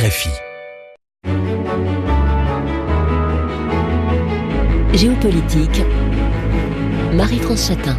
RFI. Géopolitique, Marie-France Chatin.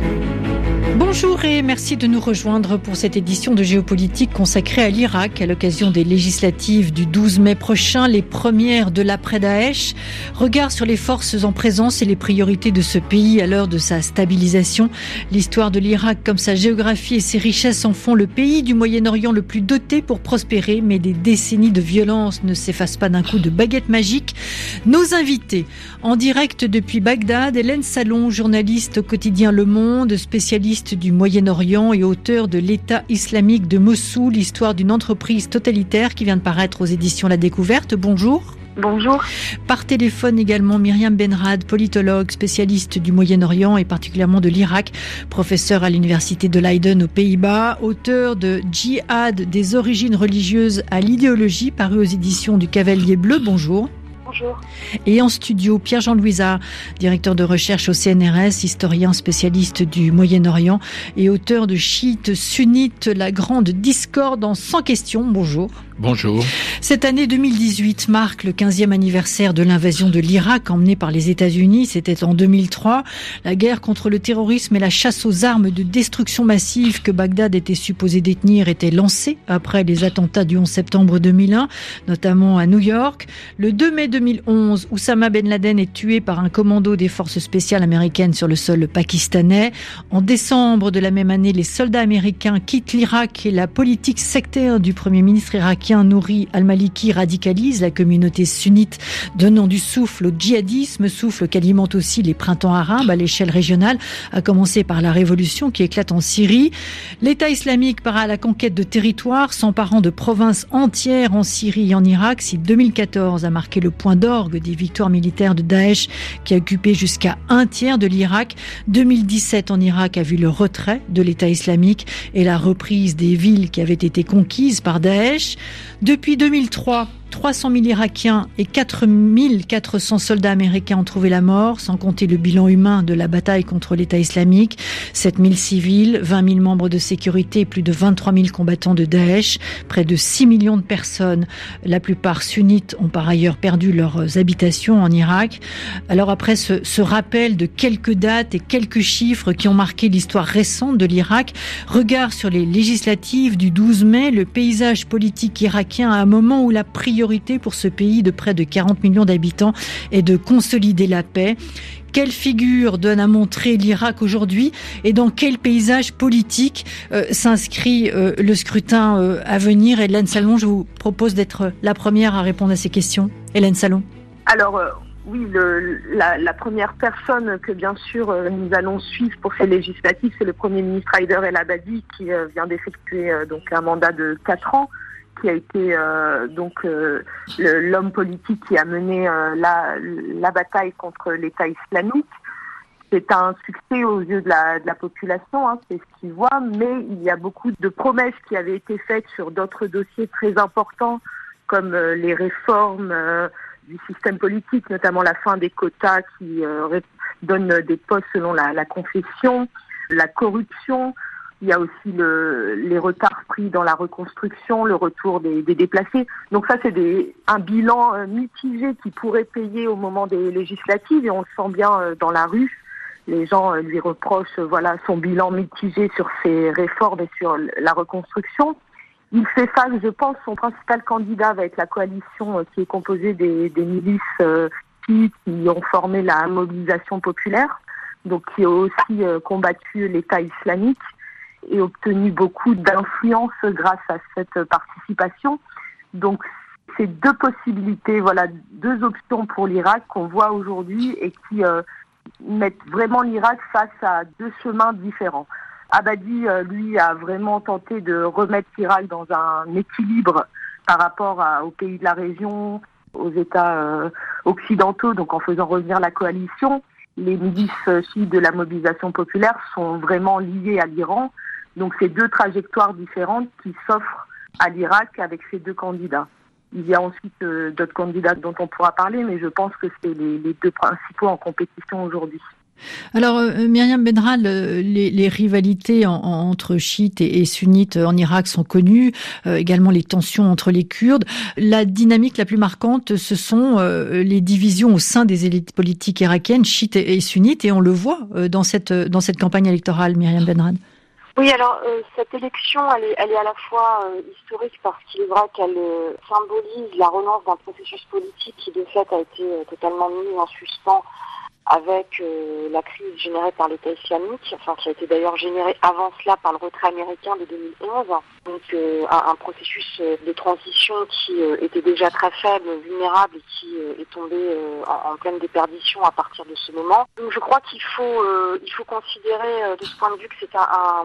Bonjour et merci de nous rejoindre pour cette édition de Géopolitique consacrée à l'Irak à l'occasion des législatives du 12 mai prochain, les premières de l'après-Daesh. Regard sur les forces en présence et les priorités de ce pays à l'heure de sa stabilisation. L'histoire de l'Irak comme sa géographie et ses richesses en font le pays du Moyen-Orient le plus doté pour prospérer, mais des décennies de violence ne s'effacent pas d'un coup de baguette magique. Nos invités, en direct depuis Bagdad, Hélène Salon, journaliste au quotidien Le Monde, spécialiste du Moyen-Orient et auteur de l'État islamique de Mossoul, l'histoire d'une entreprise totalitaire qui vient de paraître aux éditions La Découverte. Bonjour. Bonjour. Par téléphone également Myriam Benrad, politologue, spécialiste du Moyen-Orient et particulièrement de l'Irak, professeur à l'université de Leiden aux Pays-Bas, auteur de Djihad des origines religieuses à l'idéologie, paru aux éditions du Cavalier Bleu. Bonjour. Bonjour. Et en studio, Pierre-Jean Louisa, directeur de recherche au CNRS, historien spécialiste du Moyen-Orient et auteur de Chiites sunnites, la grande discorde en 100 questions. Bonjour. Bonjour. Cette année 2018 marque le 15e anniversaire de l'invasion de l'Irak emmenée par les États-Unis. C'était en 2003. La guerre contre le terrorisme et la chasse aux armes de destruction massive que Bagdad était supposé détenir était lancée après les attentats du 11 septembre 2001, notamment à New York. Le 2 mai 2011, Oussama Ben Laden est tué par un commando des forces spéciales américaines sur le sol pakistanais. En décembre de la même année, les soldats américains quittent l'Irak et la politique sectaire du Premier ministre irakien Nouri al-Maliki radicalise la communauté sunnite, donnant du souffle au djihadisme, souffle qu'alimente aussi les printemps arabes à l'échelle régionale, à commencer par la révolution qui éclate en Syrie. L'État islamique part à la conquête de territoires, s'emparant de provinces entières en Syrie et en Irak. Si 2014 a marqué le point d'orgue des victoires militaires de Daesh, qui a occupé jusqu'à un tiers de l'Irak, 2017 en Irak a vu le retrait de l'État islamique et la reprise des villes qui avaient été conquises par Daesh. Depuis 2003, 300 000 Irakiens et 4 400 soldats américains ont trouvé la mort, sans compter le bilan humain de la bataille contre l'État islamique. 7 000 civils, 20 000 membres de sécurité et plus de 23 000 combattants de Daesh. Près de 6 millions de personnes, la plupart sunnites, ont par ailleurs perdu leurs habitations en Irak. Alors après ce rappel de quelques dates et quelques chiffres qui ont marqué l'histoire récente de l'Irak, regard sur les législatives du 12 mai, le paysage politique irakien à un moment où la priorité pour ce pays de près de 40 millions d'habitants est de consolider la paix. Quelle figure donne à montrer l'Irak aujourd'hui et dans quel paysage politique s'inscrit le scrutin à venir? Hélène Salon, je vous propose d'être la première à répondre à ces questions. Hélène Salon. Alors oui, la première personne que bien sûr nous allons suivre pour ces législatives, c'est le Premier ministre Haider el-Abadi qui vient d'effectuer donc un mandat de 4 ans. Qui a été l'homme politique qui a mené la bataille contre l'État islamique. C'est un succès aux yeux de la population, c'est ce qu'ils voient, mais il y a beaucoup de promesses qui avaient été faites sur d'autres dossiers très importants, comme les réformes du système politique, notamment la fin des quotas qui donnent des postes selon la confession, la corruption. Il y a aussi les retards pris dans la reconstruction, le retour des déplacés. Donc ça, c'est un bilan mitigé qui pourrait payer au moment des législatives et on le sent bien dans la rue. Les gens lui reprochent son bilan mitigé sur ses réformes et sur la reconstruction. Il fait face, je pense, son principal candidat va être la coalition qui est composée des milices qui ont formé la mobilisation populaire, donc qui a aussi combattu l'État islamique et obtenu beaucoup d'influence grâce à cette participation. Donc, c'est deux possibilités, deux options pour l'Irak qu'on voit aujourd'hui et qui mettent vraiment l'Irak face à deux chemins différents. Abadi, lui, a vraiment tenté de remettre l'Irak dans un équilibre par rapport aux pays de la région, aux États occidentaux, donc en faisant revenir la coalition. Les milices chiites de la mobilisation populaire sont vraiment liées à l'Iran. Donc, c'est deux trajectoires différentes qui s'offrent à l'Irak avec ces deux candidats. Il y a ensuite d'autres candidats dont on pourra parler, mais je pense que c'est les deux principaux en compétition aujourd'hui. Alors, Myriam Benrad, les rivalités entre chiites et sunnites en Irak sont connues, également les tensions entre les Kurdes. La dynamique la plus marquante, ce sont les divisions au sein des élites politiques irakiennes, chiites et sunnites, et on le voit dans cette campagne électorale, Myriam Benrad. Oui, alors cette élection, elle est à la fois historique parce qu'il est vrai qu'elle symbolise la relance d'un processus politique qui de fait a été totalement mis en suspens avec la crise générée par l'État islamique, enfin qui a été d'ailleurs générée avant cela par le retrait américain de 2011. Donc un processus de transition qui était déjà très faible, vulnérable et qui est tombé en pleine déperdition à partir de ce moment. Donc je crois qu'il faut considérer de ce point de vue que c'est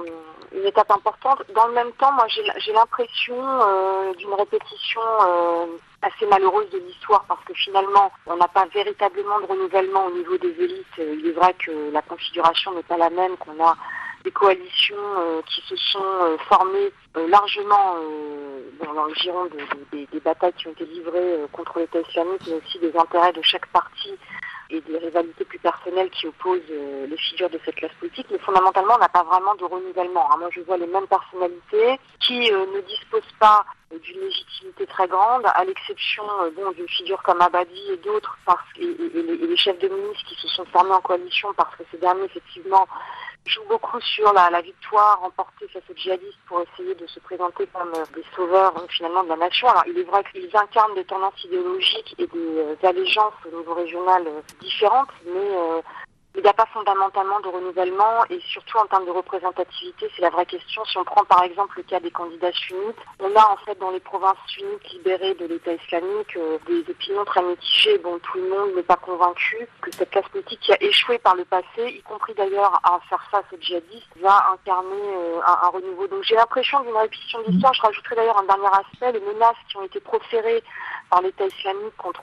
une étape importante. Dans le même temps, moi j'ai l'impression d'une répétition assez malheureuse de l'histoire parce que finalement on n'a pas véritablement de renouvellement au niveau des élites. Il est vrai que la configuration n'est pas la même, qu'on a des coalitions qui se sont formées largement dans le giron des batailles qui ont été livrées contre l'État islamique, mais aussi des intérêts de chaque parti et des rivalités plus personnelles qui opposent les figures de cette classe politique. Mais fondamentalement, on n'a pas vraiment de renouvellement. Moi, je vois les mêmes personnalités qui ne disposent pas d'une légitimité très grande, à l'exception d'une figure comme Abadi et d'autres, et les chefs de ministres qui se sont formés en coalition parce que ces derniers, effectivement, jouent beaucoup sur la victoire remportée face aux djihadistes pour essayer de se présenter comme des sauveurs finalement de la nation. Alors il est vrai qu'ils incarnent des tendances idéologiques et des allégeances au niveau régional différentes, mais il n'y a pas fondamentalement de renouvellement et surtout en termes de représentativité, c'est la vraie question. Si on prend par exemple le cas des candidats sunnites, on a en fait dans les provinces sunnites libérées de l'État islamique des opinions très mitigées. Bon, tout le monde n'est pas convaincu que cette classe politique qui a échoué par le passé, y compris d'ailleurs à faire face aux djihadistes, va incarner un renouveau. Donc j'ai l'impression d'une répétition d'histoire. Je rajouterai d'ailleurs un dernier aspect, les menaces qui ont été proférées par l'État islamique contre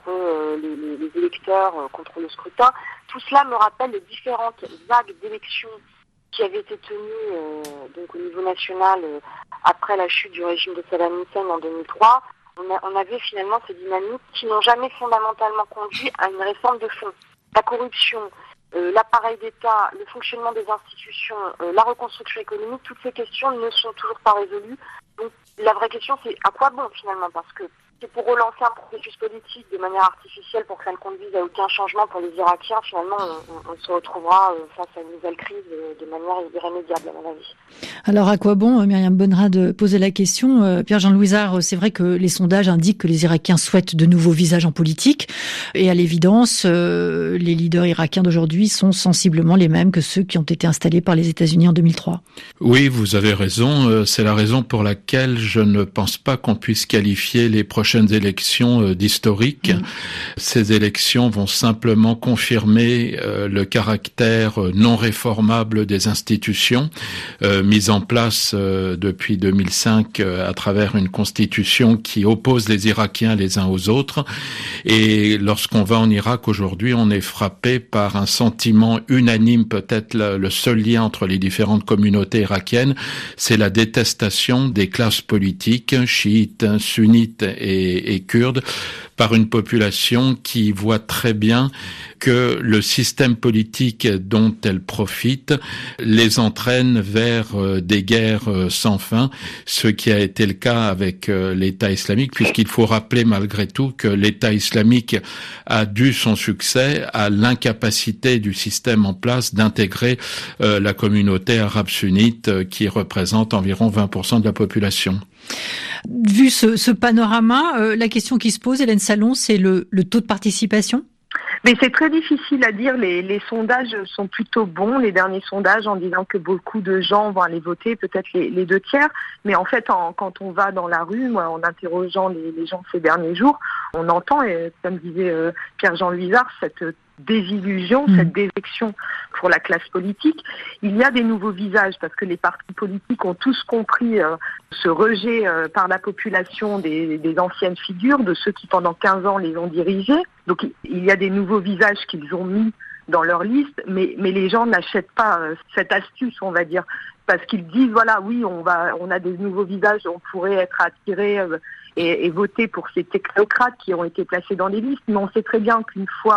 les électeurs, contre le scrutin. Tout cela me rappelle les différentes vagues d'élections qui avaient été tenues donc au niveau national après la chute du régime de Saddam Hussein en 2003. On avait finalement ces dynamiques qui n'ont jamais fondamentalement conduit à une réforme de fond. La corruption, l'appareil d'État, le fonctionnement des institutions, la reconstruction économique, toutes ces questions ne sont toujours pas résolues. Donc la vraie question c'est à quoi bon finalement, parce que c'est pour relancer un processus politique de manière artificielle pour que ça ne conduise à aucun changement pour les Irakiens. Finalement, on se retrouvera face à une nouvelle crise de manière irrémédiable, à mon avis. Alors, à quoi bon, Myriam Benrad, poser la question? Pierre-Jean Louisard, c'est vrai que les sondages indiquent que les Irakiens souhaitent de nouveaux visages en politique. Et à l'évidence, les leaders irakiens d'aujourd'hui sont sensiblement les mêmes que ceux qui ont été installés par les États-Unis en 2003. Oui, vous avez raison. C'est la raison pour laquelle je ne pense pas qu'on puisse qualifier les prochaines élections d'historiques. Ces élections vont simplement confirmer le caractère non réformable des institutions mises en place depuis 2005 à travers une constitution qui oppose les Irakiens les uns aux autres. Et lorsqu'on va en Irak aujourd'hui, on est frappé par un sentiment unanime, peut-être le seul lien entre les différentes communautés irakiennes, c'est la détestation des classes politiques, chiites, sunnites et kurdes, par une population qui voit très bien que le système politique dont elle profite les entraîne vers des guerres sans fin, ce qui a été le cas avec l'État islamique, puisqu'il faut rappeler malgré tout que l'État islamique a dû son succès à l'incapacité du système en place d'intégrer la communauté arabe sunnite qui représente environ 20% de la population. Vu ce panorama, la question qui se pose, Hélène Salon, c'est le taux de participation? Mais c'est très difficile à dire. Les sondages sont plutôt bons, les derniers sondages, en disant que beaucoup de gens vont aller voter, peut-être les 2 tiers. Mais en fait, quand on va dans la rue, moi, en interrogeant les gens ces derniers jours, on entend, et comme disait Pierre-Jean Louisard, cette désillusion, cette défection pour la classe politique. Il y a des nouveaux visages parce que les partis politiques ont tous compris ce rejet par la population des anciennes figures, de ceux qui pendant 15 ans les ont dirigés. Donc il y a des nouveaux visages qu'ils ont mis dans leur liste, mais les gens n'achètent pas cette astuce, on va dire, parce qu'ils disent voilà, oui, on a des nouveaux visages, on pourrait être attirés et voter pour ces technocrates qui ont été placés dans les listes, mais on sait très bien qu'une fois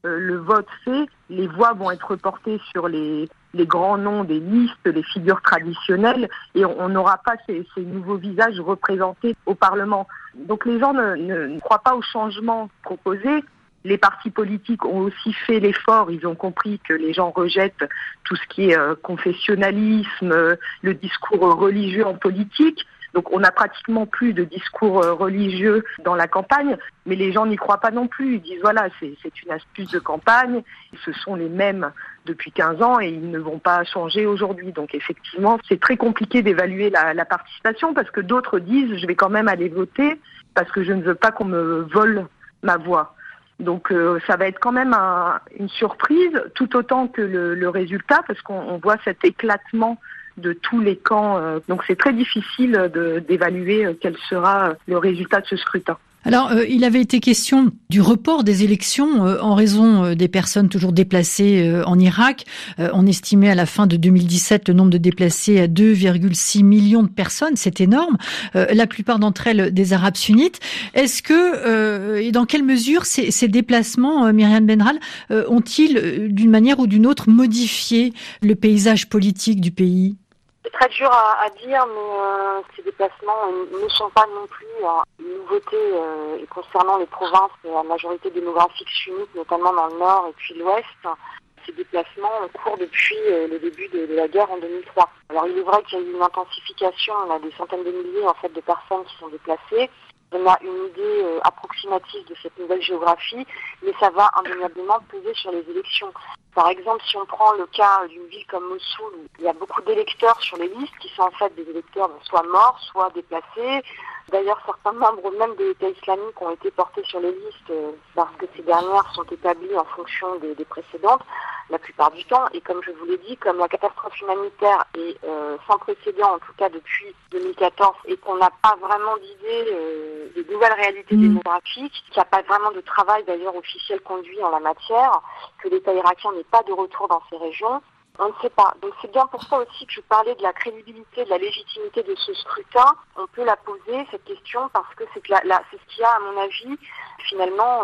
le vote fait, les voix vont être reportées sur les grands noms des listes, les figures traditionnelles, et on n'aura pas ces nouveaux visages représentés au Parlement. Donc les gens ne croient pas au changement proposé. Les partis politiques ont aussi fait l'effort, ils ont compris que les gens rejettent tout ce qui est confessionnalisme, le discours religieux en politique. Donc on n'a pratiquement plus de discours religieux dans la campagne, mais les gens n'y croient pas non plus. Ils disent voilà, c'est une astuce de campagne, ce sont les mêmes depuis 15 ans et ils ne vont pas changer aujourd'hui. Donc effectivement, c'est très compliqué d'évaluer la participation parce que d'autres disent je vais quand même aller voter parce que je ne veux pas qu'on me vole ma voix. Donc ça va être quand même une surprise, tout autant que le résultat, parce qu'on voit cet éclatement de tous les camps. Donc c'est très difficile d'évaluer quel sera le résultat de ce scrutin. Alors, il avait été question du report des élections en raison des personnes toujours déplacées en Irak. On estimait à la fin de 2017 le nombre de déplacés à 2,6 millions de personnes. C'est énorme. La plupart d'entre elles des Arabes sunnites. Est-ce que, et dans quelle mesure ces déplacements, Myriam Benral, ont-ils d'une manière ou d'une autre modifié le paysage politique du pays ? C'est très dur à dire, mais ces déplacements ne sont pas non plus une nouveauté concernant les provinces à majorité démographique sunnite, notamment dans le nord et puis l'ouest. Ces déplacements courent depuis le début de la guerre en 2003. Alors il est vrai qu'il y a eu une intensification, on a des centaines de milliers en fait de personnes qui sont déplacées. On a une idée approximative de cette nouvelle géographie, mais ça va indéniablement peser sur les élections. Par exemple, si on prend le cas d'une ville comme Mossoul, où il y a beaucoup d'électeurs sur les listes, qui sont en fait des électeurs soit morts, soit déplacés. D'ailleurs, certains membres même de l'État islamique ont été portés sur les listes parce que ces dernières sont établies en fonction des précédentes, la plupart du temps. Et comme je vous l'ai dit, comme la catastrophe humanitaire est sans précédent, en tout cas depuis 2014, et qu'on n'a pas vraiment d'idée des nouvelles réalités démographiques, qu'il n'y a pas vraiment de travail d'ailleurs officiel conduit en la matière, que l'État irakien n'est pas de retour dans ces régions, on ne sait pas. Donc c'est bien pour ça aussi que je parlais de la crédibilité, de la légitimité de ce scrutin. On peut la poser, cette question, parce que c'est ce qui a, à mon avis, finalement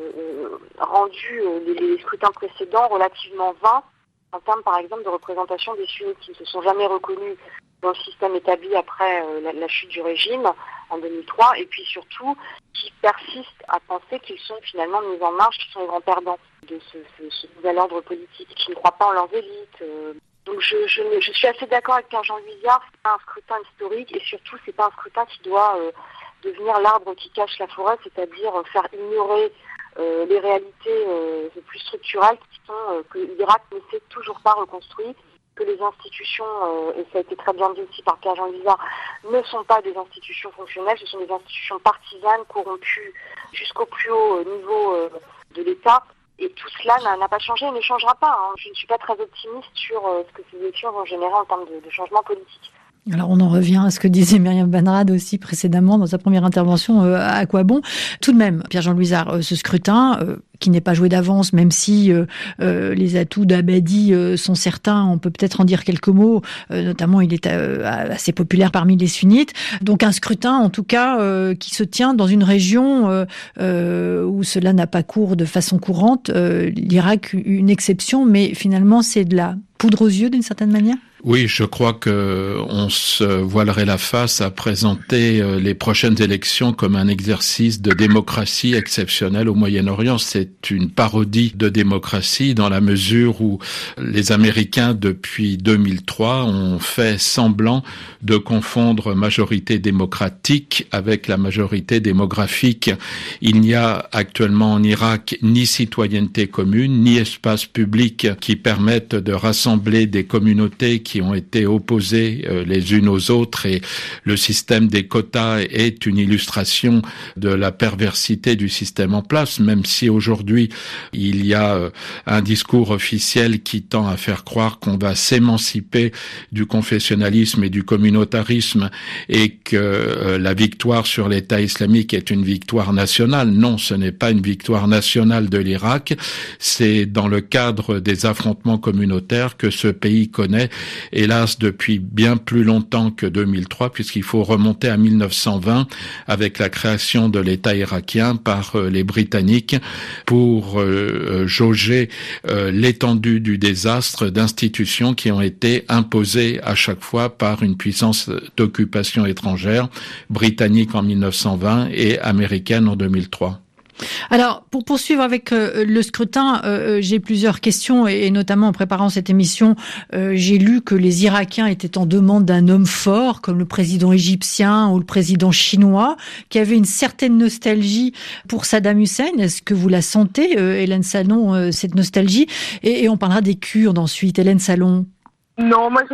rendu les scrutins précédents relativement vains en termes, par exemple, de représentation des sunnites qui ne se sont jamais reconnus dans le système établi après la chute du régime en 2003, et puis surtout qui persistent à penser qu'ils sont finalement mis en marche, qu'ils sont les grands perdants de ce nouvel ordre politique, qui ne croient pas en leurs élites. Donc je suis assez d'accord avec Pierre-Jean Luisiard, c'est pas un scrutin historique, et surtout c'est pas un scrutin qui doit devenir l'arbre qui cache la forêt, c'est-à-dire faire ignorer les réalités les plus structurelles qui sont que l'Irak ne s'est toujours pas reconstruit, que les institutions, et ça a été très bien dit aussi par Pierre-Jean Luisiard, ne sont pas des institutions fonctionnelles, ce sont des institutions partisanes, corrompues jusqu'au plus haut niveau de l'État. Et tout cela n'a pas changé et ne changera pas. Je ne suis pas très optimiste sur ce que ces élections vont générer en termes de changement politique. Alors on en revient à ce que disait Myriam Benrad aussi précédemment dans sa première intervention, à quoi bon ? Tout de même, Pierre-Jean Luisiard, ce scrutin qui n'est pas joué d'avance, même si les atouts d'Abadi sont certains, on peut peut-être en dire quelques mots, notamment il est assez populaire parmi les sunnites. Donc un scrutin en tout cas qui se tient dans une région où cela n'a pas cours de façon courante, l'Irak une exception, mais finalement c'est de la poudre aux yeux d'une certaine manière ? Oui, je crois que on se voilerait la face à présenter les prochaines élections comme un exercice de démocratie exceptionnelle au Moyen-Orient. C'est une parodie de démocratie dans la mesure où les Américains, depuis 2003, ont fait semblant de confondre majorité démocratique avec la majorité démographique. Il n'y a actuellement en Irak ni citoyenneté commune, ni espace public qui permettent de rassembler des communautés qui ont été opposées les unes aux autres, et le système des quotas est une illustration de la perversité du système en place, même si aujourd'hui il y a un discours officiel qui tend à faire croire qu'on va s'émanciper du confessionnalisme et du communautarisme et que la victoire sur l'État islamique est une victoire nationale. Non, ce n'est pas une victoire nationale de l'Irak, c'est dans le cadre des affrontements communautaires que ce pays connaît, hélas, depuis bien plus longtemps que 2003, puisqu'il faut remonter à 1920 avec la création de l'État irakien par les Britanniques pour jauger l'étendue du désastre d'institutions qui ont été imposées à chaque fois par une puissance d'occupation étrangère, britannique en 1920 et américaine en 2003. Alors, pour poursuivre avec le scrutin, j'ai plusieurs questions et notamment en préparant cette émission, j'ai lu que les Irakiens étaient en demande d'un homme fort comme le président égyptien ou le président chinois qui avait une certaine nostalgie pour Saddam Hussein. Est-ce que vous la sentez, Hélène Salon, cette nostalgie ? Et on parlera des Kurdes ensuite. Hélène Salon. Non, moi j'ai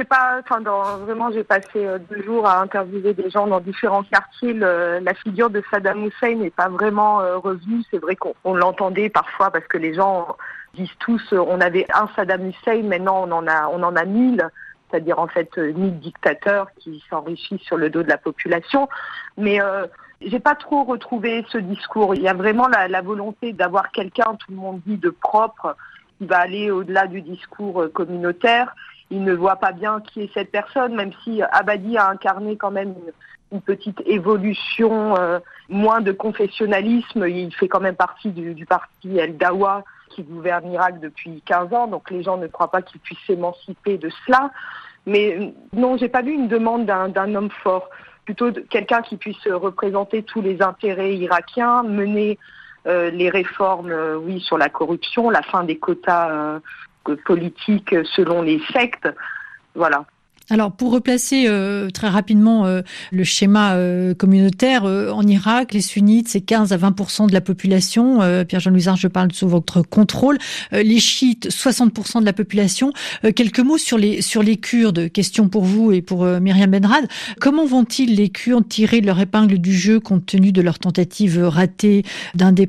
passé 2 jours à interviewer des gens dans différents quartiers. La figure de Saddam Hussein n'est pas vraiment revenue. C'est vrai qu'on l'entendait parfois parce que les gens disent tous on avait un Saddam Hussein, maintenant on en a 1000, c'est-à-dire en fait 1000 dictateurs qui s'enrichissent sur le dos de la population. Mais j'ai pas trop retrouvé ce discours. Il y a vraiment la volonté d'avoir quelqu'un, tout le monde dit, de propre, qui va aller au-delà du discours communautaire. Il ne voit pas bien qui est cette personne, même si Abadi a incarné quand même une petite évolution, moins de confessionnalisme. Il fait quand même partie du parti El Dawa qui gouverne l'Irak depuis 15 ans, donc les gens ne croient pas qu'il puisse s'émanciper de cela. Mais non, j'ai pas vu une demande d'un homme fort, plutôt quelqu'un qui puisse représenter tous les intérêts irakiens, mener les réformes, sur la corruption, la fin des quotas politique selon les sectes, voilà. Alors, pour replacer très rapidement le schéma communautaire, en Irak, les sunnites, c'est 15 à 20% de la population. Pierre-Jean Louisard, je parle sous votre contrôle. Les chiites, 60% de la population. Quelques mots sur les Kurdes. Question pour vous et pour Myriam Benrad. Comment vont-ils, les Kurdes, tirer leur épingle du jeu compte tenu de leur tentative ratée d'indépendance ?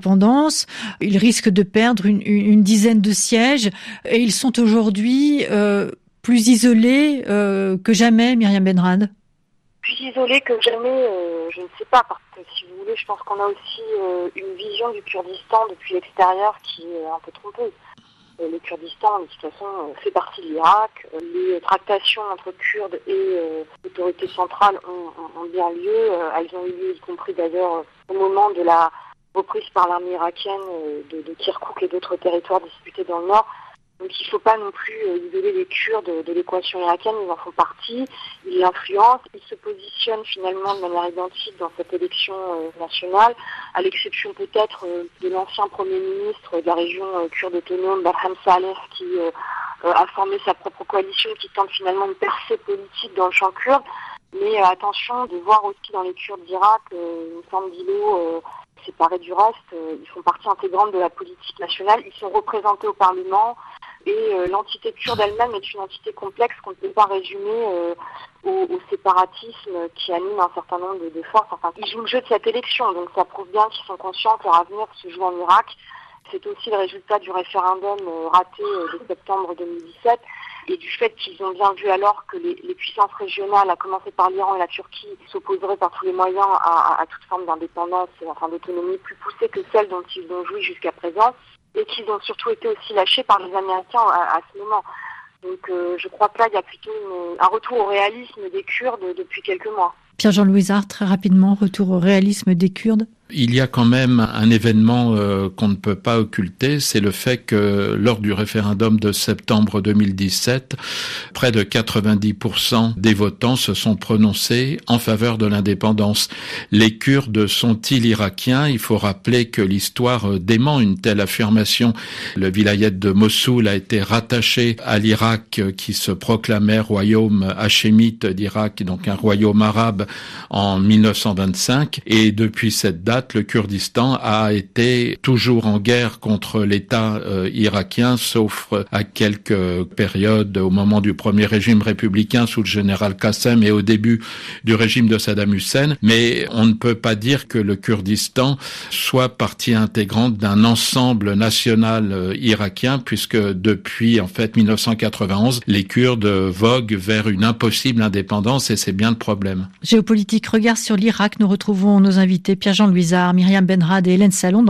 Ils risquent de perdre une dizaine de sièges et ils sont aujourd'hui plus isolés que jamais, Myriam Benrad? Plus isolés que jamais, je ne sais pas, parce que si vous voulez, je pense qu'on a aussi une vision du Kurdistan depuis l'extérieur qui est un peu trompeuse. Le Kurdistan, de toute façon, fait partie de l'Irak. Les tractations entre Kurdes et l'autorité centrale ont bien lieu. Elles ont eu lieu, y compris d'ailleurs au moment de la reprise par l'armée irakienne de Kirkouk et d'autres territoires disputés dans le nord. Donc il ne faut pas non plus isoler les Kurdes de l'équation irakienne, ils en font partie, ils l'influencent, ils se positionnent finalement de manière identique dans cette élection nationale, à l'exception peut-être de l'ancien Premier ministre de la région kurde autonome, Barham Saleh, qui a formé sa propre coalition, qui tente finalement une percée politique dans le champ kurde. Mais attention de voir aussi dans les Kurdes d'Irak une forme d'îlot séparés du reste, ils font partie intégrante de la politique nationale, ils sont représentés au Parlement et l'entité kurde elle-même est une entité complexe qu'on ne peut pas résumer au séparatisme qui anime un certain nombre de forces. Enfin, ils jouent le jeu de cette élection, donc ça prouve bien qu'ils sont conscients que leur avenir se joue en Irak. C'est aussi le résultat du référendum raté de septembre 2017 et du fait qu'ils ont bien vu alors que les puissances régionales, à commencer par l'Iran et la Turquie, s'opposeraient par tous les moyens à toute forme d'indépendance, enfin d'autonomie plus poussée que celle dont ils ont joui jusqu'à présent, et qu'ils ont surtout été aussi lâchés par les Américains à ce moment. Donc je crois que là, il y a plutôt un retour au réalisme des Kurdes depuis quelques mois. Pierre-Jean Louisard, très rapidement, retour au réalisme des Kurdes. Il y a quand même un événement qu'on ne peut pas occulter, c'est le fait que lors du référendum de septembre 2017, près de 90% des votants se sont prononcés en faveur de l'indépendance. Les Kurdes sont-ils irakiens ? Il faut rappeler que l'histoire dément une telle affirmation. Le vilayet de Mossoul a été rattaché à l'Irak qui se proclamait royaume hachémite d'Irak, donc un royaume arabe en 1925, et depuis cette date, le Kurdistan a été toujours en guerre contre l'État irakien, sauf à quelques périodes au moment du premier régime républicain sous le général Qassem et au début du régime de Saddam Hussein. Mais on ne peut pas dire que le Kurdistan soit partie intégrante d'un ensemble national irakien, puisque depuis en fait 1991, les Kurdes voguent vers une impossible indépendance et c'est bien le problème. Géopolitique, regard sur l'Irak. Nous retrouvons nos invités Pierre-Jean Louisard, Myriam Benrad et Hélène Salon.